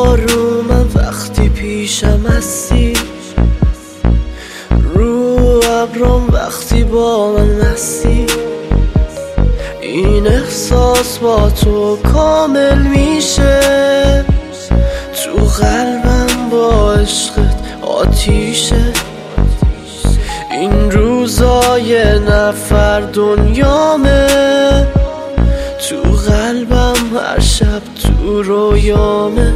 آرومم وقتی پیشم هستی، رو ابرام وقتی با من مستی. این احساس با تو کامل میشه، تو قلبم با عشقت آتیشه. این روزای نفر دنیامه، تو قلبم هر شب تو رویامه.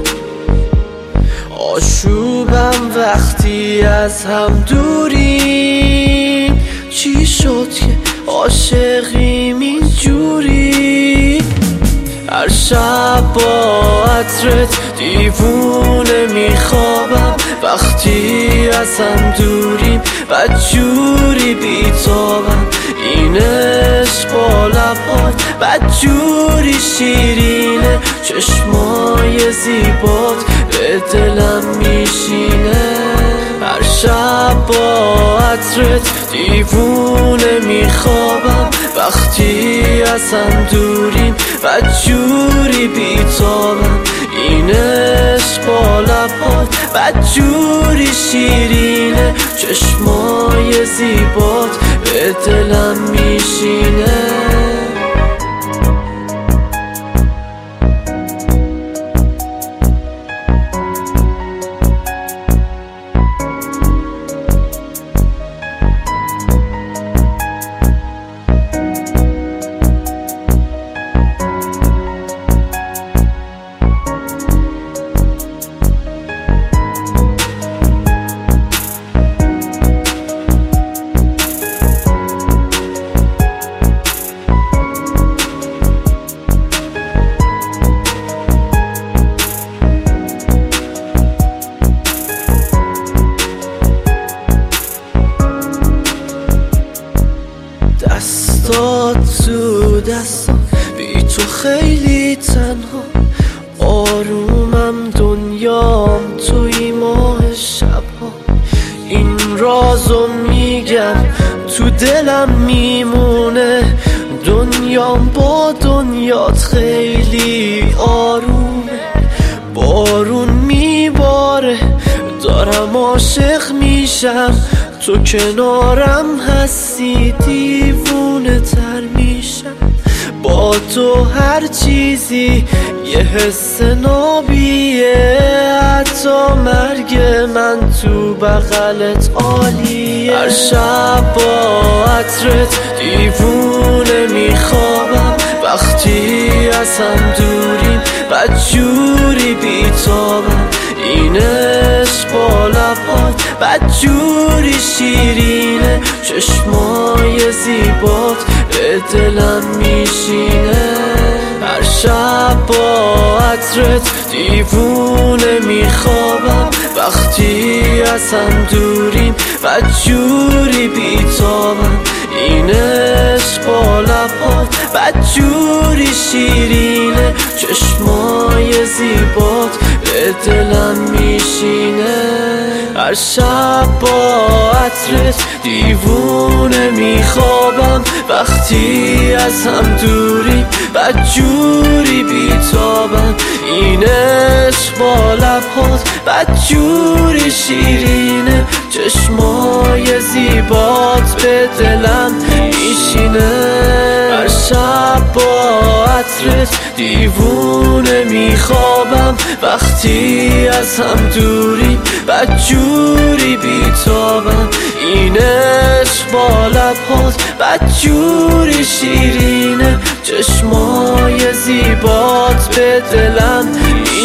آشوبم وقتی از هم دوریم، چی شد که عاشقیم اینجوری؟ هر شب با عطرت دیوونه میخوابم، وقتی از هم دوریم بدجوری بیتابم. این عشق با لبات بدجوری شیرینه، چشمای زیبات به دلم میشینه. هر شب با عطرت دیوونه میخوابم، وقتی از هم دوریم بدجوری بیتابم. این عشق با لبات بدجوری شیرینه، چشمای زیبات به دلم میشینه. دستات تو دستم، بی تو خیلی تنها. آرومم دنیام توی ماه شبها. این رازو میگم تو دلم میمونه، دنیام با دنیات خیلی آرومه. بارون میباره دارم عاشق میشم، تو کنارم هستی دیوونه تر میشم. با تو هر چیزی یه حس نابیه، حتی مرگ من تو بغلت عالیه. هر شب با عطرت دیوونه میخوابم، وقتی از هم دوریم بدجوری بیتابم. این عشق با لبات بدجوری شیرینه، چشمای زیبات به دلم میشینه. هر شب با عطرت دیوونه میخوابم، وقتی از هم دوریم بدجوری بیتابم. این عشق با لبات بدجوری شیرینه، چشمای زیبات به دلم میشینه. هر شب با عطرت دیوونه میخوابم، وقتی از هم دوریم بدجوری بیتابم. این عشق با لبات بدجوری شیرینه، چشمای زیبات به دلم میشینه. هر شب با عطرت دیوونه میخوابم، وقتی از هم دوریم بدجوری بیتابم. این عشق با لبات بدجوری شیرینه، چشمای زیبات به دلم میشینه.